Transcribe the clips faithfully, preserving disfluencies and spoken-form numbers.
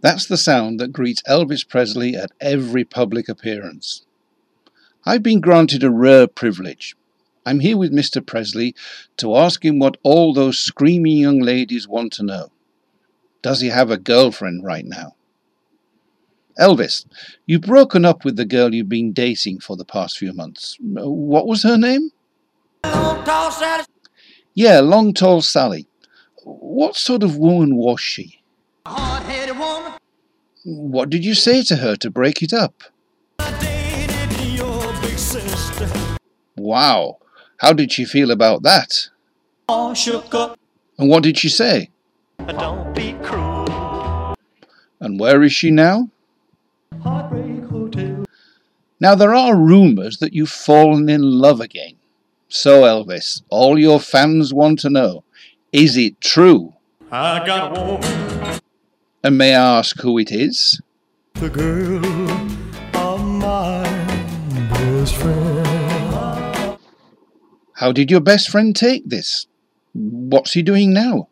That's the sound that greets Elvis Presley at every public appearance. I've been granted a rare privilege. I'm here with Mister Presley to ask him what all those screaming young ladies want to know. Does he have a girlfriend right now? Elvis, you've broken up with the girl you've been dating for the past few months. What was her name? Long, tall Sally. Yeah, Long Tall Sally. What sort of woman was she? A hard-headed woman. What did you say to her to break it up? I dated your big sister. Wow, how did she feel about that? All shook up. And what did she say? Don't be cruel. And where is she now? Heartbreak Hotel. Now there are rumours that you've fallen in love again. So Elvis, all your fans want to know, is it true? I got a woman. And may I ask who it is? The girl of my best friend. How did your best friend take this? What's he doing now?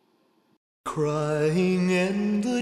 Crying in the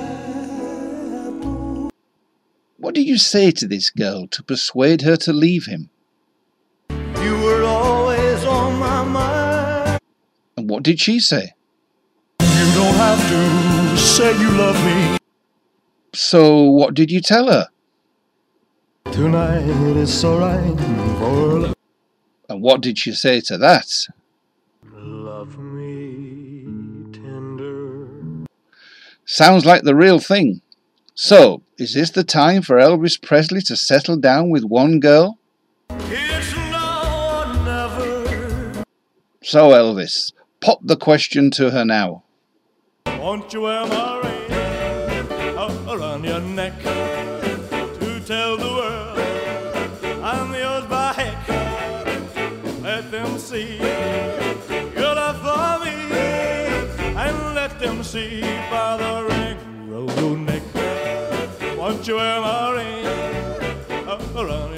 chapel. What did you say to this girl to persuade her to leave him? You were always on my mind. And what did she say? You don't have to say you love me. So what did you tell her? Tonight it's alright for And what did she say to that? love me tender. Sounds like the real thing. So, is this the time for Elvis Presley to settle down with one girl? It's now or never. So Elvis, pop the question to her now. Won't you wear my ring around your neck to tell the world I'm yours by heck? Let them see your love for me, and let them see by the ring around your neck. Won't you wear my ring around your neck?